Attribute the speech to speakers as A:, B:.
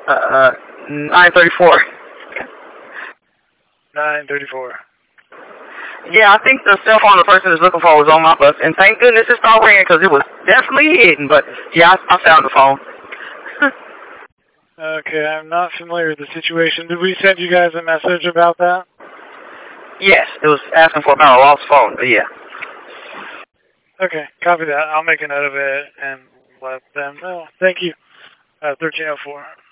A: 934.
B: 934.
A: Yeah, I think the cell phone the person is looking for was on my bus, and thank goodness it stopped ringing because it was definitely hidden. But yeah, I found the phone.
B: Okay, I'm not familiar with the situation. Did we send you guys a message about that?
A: Yes, it was asking for about a lost phone, but yeah.
B: Okay, copy that. I'll make a note of it and let them know. Thank you. 1304.